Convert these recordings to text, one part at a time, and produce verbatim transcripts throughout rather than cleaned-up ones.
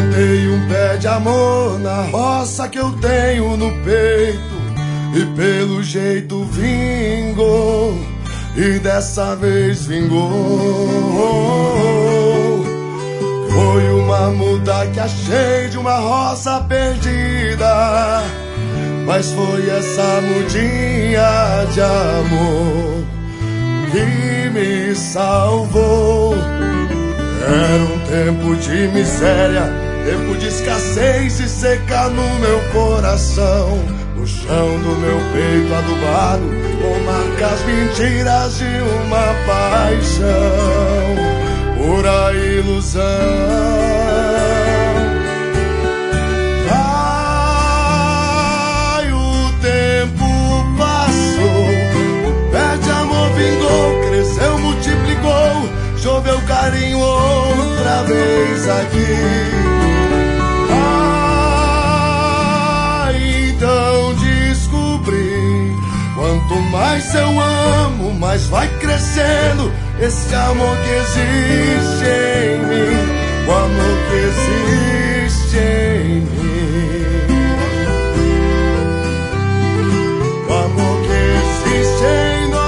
plantei um pé de amor na roça que eu tenho no peito, e pelo jeito vingou, e dessa vez vingou. Foi uma muda que achei de uma roça perdida, mas foi essa mudinha de amor que me salvou. Era um tempo de miséria, tempo de escassez e seca no meu coração, no chão do meu peito adubado, com marcas mentiras de uma paixão, pura ilusão. Ai, o tempo passou, o pé de amor vingou, cresceu, multiplicou, choveu carinho outra vez aqui. Ah, então descobri, quanto mais eu amo, mais vai crescendo esse amor que existe em mim, o amor que existe em mim, o amor que existe em nós.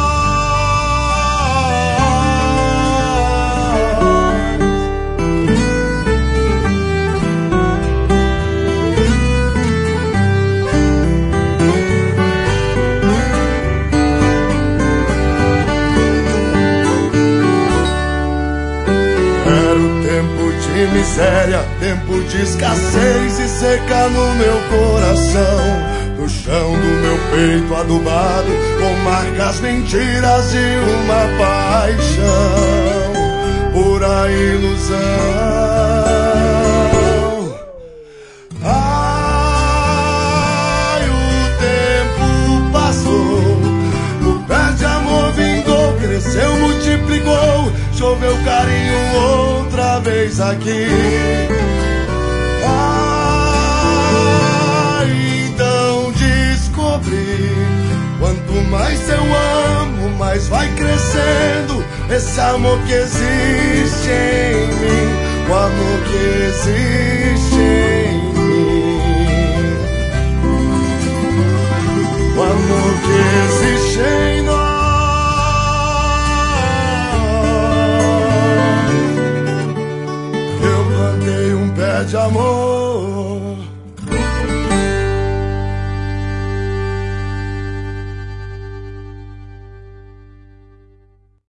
De miséria, tempo de escassez e seca no meu coração, no chão do meu peito adubado, com marcas mentiras de uma paixão, pura ilusão. Ai, o tempo passou, o pé de amor vingou, cresceu, multiplicou, choveu carinho outra vez aqui. Ah, então descobri, quanto mais eu amo, mais vai crescendo esse amor que existe em mim, o amor que existe em mim, o amor que existe em nós. De amor.